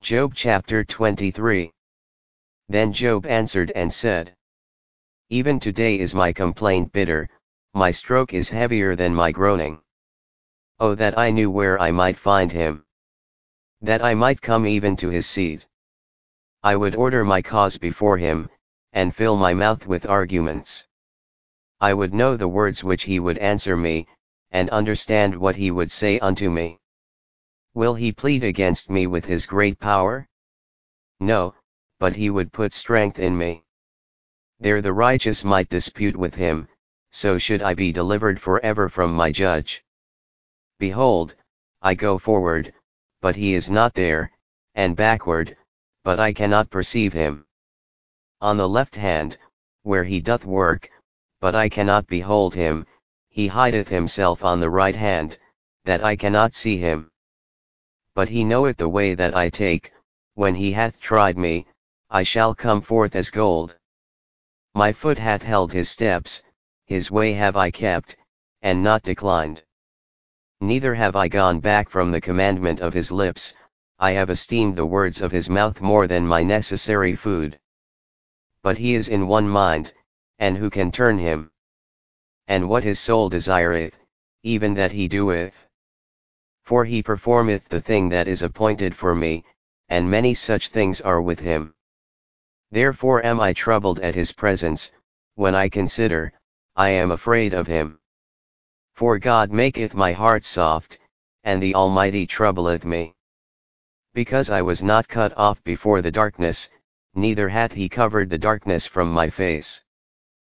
Job chapter 23. Then Job answered and said, Even today is my complaint bitter, my stroke is heavier than my groaning. Oh, that I knew where I might find him, that I might come even to his seat. I would order my cause before him, and fill my mouth with arguments. I would know the words which he would answer me, and understand what he would say unto me. Will he plead against me with his great power? No, but he would put strength in me. There the righteous might dispute with him, so should I be delivered forever from my judge. Behold, I go forward, but he is not there, and backward, but I cannot perceive him. On the left hand, where he doth work, but I cannot behold him, he hideth himself on the right hand, that I cannot see him. But he knoweth the way that I take, when he hath tried me, I shall come forth as gold. My foot hath held his steps, his way have I kept, and not declined. Neither have I gone back from the commandment of his lips, I have esteemed the words of his mouth more than my necessary food. But he is in one mind, and who can turn him? And what his soul desireth, even that he doeth. For he performeth the thing that is appointed for me, and many such things are with him. Therefore am I troubled at his presence, when I consider, I am afraid of him. For God maketh my heart soft, and the Almighty troubleth me. Because I was not cut off before the darkness, neither hath he covered the darkness from my face.